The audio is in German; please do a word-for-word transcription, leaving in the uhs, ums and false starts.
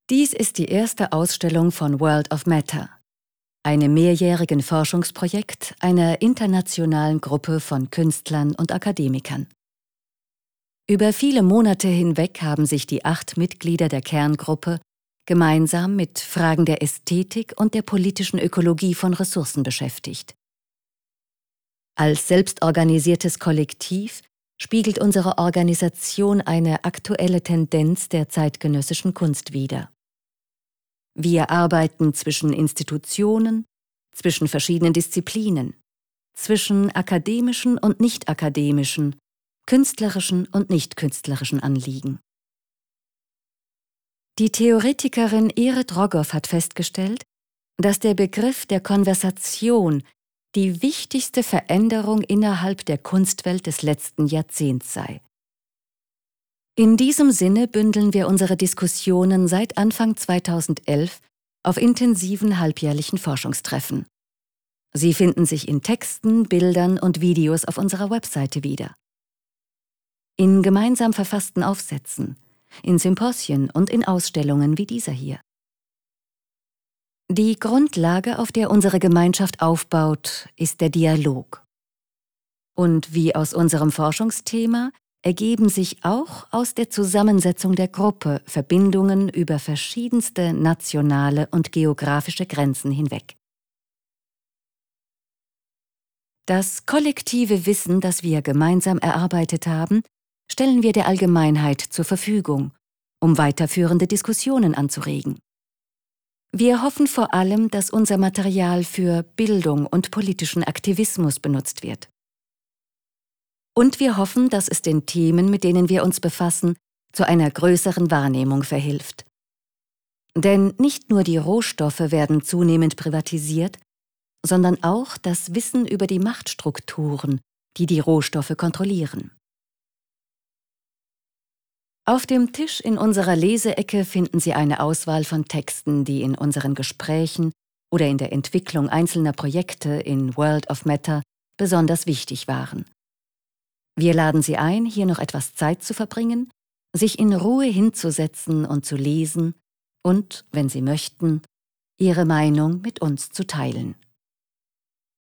Dies ist die erste Ausstellung von World of Matter, einem mehrjährigen Forschungsprojekt einer internationalen Gruppe von Künstlern und Akademikern. Über viele Monate hinweg haben sich die acht Mitglieder der Kerngruppe gemeinsam mit Fragen der Ästhetik und der politischen Ökologie von Ressourcen beschäftigt. Als selbstorganisiertes Kollektiv spiegelt unsere Organisation eine aktuelle Tendenz der zeitgenössischen Kunst wider. Wir arbeiten zwischen Institutionen, zwischen verschiedenen Disziplinen, zwischen akademischen und nicht-akademischen, künstlerischen und nicht-künstlerischen Anliegen. Die Theoretikerin Irit Rogoff hat festgestellt, dass der Begriff der Konversation die wichtigste Veränderung innerhalb der Kunstwelt des letzten Jahrzehnts sei. In diesem Sinne bündeln wir unsere Diskussionen seit Anfang zweitausendelf auf intensiven halbjährlichen Forschungstreffen. Sie finden sich in Texten, Bildern und Videos auf unserer Webseite wieder. In gemeinsam verfassten Aufsätzen, in Symposien und in Ausstellungen wie dieser hier. Die Grundlage, auf der unsere Gemeinschaft aufbaut, ist der Dialog. Und wie aus unserem Forschungsthema ergeben sich auch aus der Zusammensetzung der Gruppe Verbindungen über verschiedenste nationale und geografische Grenzen hinweg. Das kollektive Wissen, das wir gemeinsam erarbeitet haben, stellen wir der Allgemeinheit zur Verfügung, um weiterführende Diskussionen anzuregen. Wir hoffen vor allem, dass unser Material für Bildung und politischen Aktivismus benutzt wird. Und wir hoffen, dass es den Themen, mit denen wir uns befassen, zu einer größeren Wahrnehmung verhilft. Denn nicht nur die Rohstoffe werden zunehmend privatisiert, sondern auch das Wissen über die Machtstrukturen, die die Rohstoffe kontrollieren. Auf dem Tisch in unserer Leseecke finden Sie eine Auswahl von Texten, die in unseren Gesprächen oder in der Entwicklung einzelner Projekte in World of Matter besonders wichtig waren. Wir laden Sie ein, hier noch etwas Zeit zu verbringen, sich in Ruhe hinzusetzen und zu lesen und, wenn Sie möchten, Ihre Meinung mit uns zu teilen.